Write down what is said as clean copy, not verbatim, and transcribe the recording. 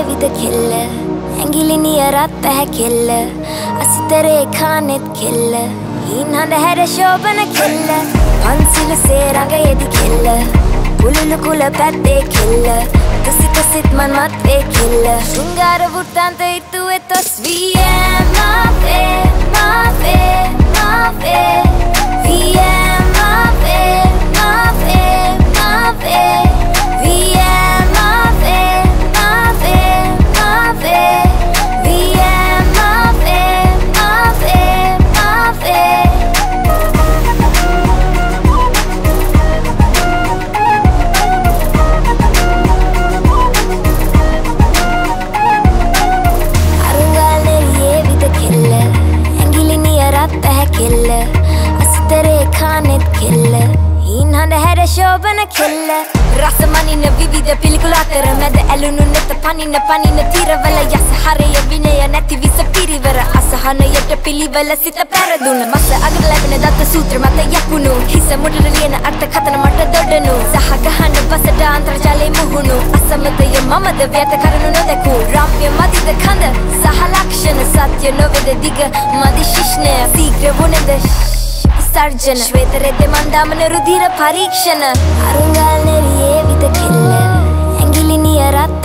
විද කෙල්ල ඇඟිලි නියරත් පැහැ කෙල්ල අසිතරේ කානෙත් කෙල්ල හීන් හඳ හැර ශෝභන කෙල්ල පන්සිල් සේරඟ යෙදි කෙල්ල පුලුළු කුල පැත්තේ කෙල්ල කසිත් මන්මත් වේ කෙල්ල ශෘංගාර වෘත්තාන්ත ඉතුවේ තොස් VM මාවේ VM ශෝභන කෙල්ල රසමනින විවිධ පිළිකුල අතර මැද ඇලුණු නෙත පනින තීරවල යස හරය විනය නැති විස පිරිවර අසහනයට පිළිවෙල සිත පැරදුන මස අග ලැබෙන දත්ත සූත්‍ර මත යකුණු හිස මුඩට ලියන අර්ථ කතන මට දොඩනු සහ ගහන බසට අන්තර්ජාලයේ මුහුණු අසමතය මමද ව්‍යත කරනු නොදැකූ රම්‍ය මදිද කඳ සහ ලක්ෂණ සත්‍ය නොවේද දිග මදි ශිෂ්ණය සීඝ්‍ර වුණද සර්ජන ශ්වේතරෙද්ද මන්දාමන රුධිර පරීක්ෂණ අරුංගල් නෙරියේ විද කෙල්ල ඇඟිලි නියරත්